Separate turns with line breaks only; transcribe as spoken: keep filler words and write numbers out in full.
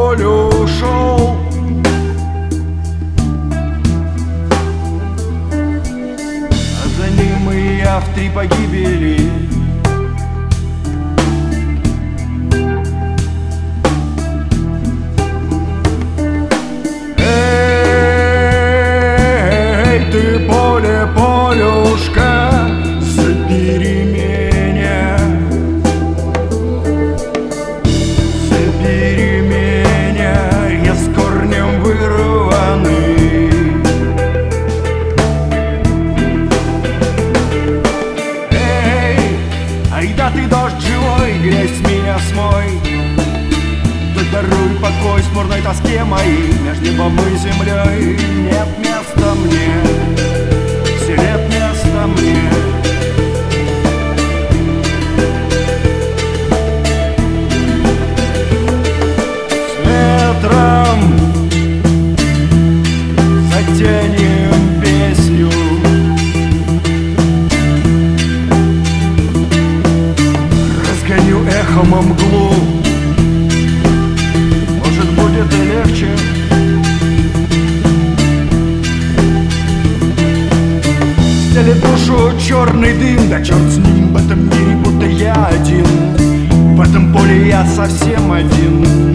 полю шел. А за ним и я в три погибели. Полюшка, забери меня, забери меня, я с корнем вырванный. Эй, айда ты, дождь живой, грязь с меня смой. Ты даруй покой смурной тоске моей, между небом и землей нет места мне. Нет места мне. С ветром затянем песню, разгоню эхом мглу. Может, будет и легче. Стелит душу черный дым, да черт с ним, в этом мире будто я один. В этом поле я совсем один.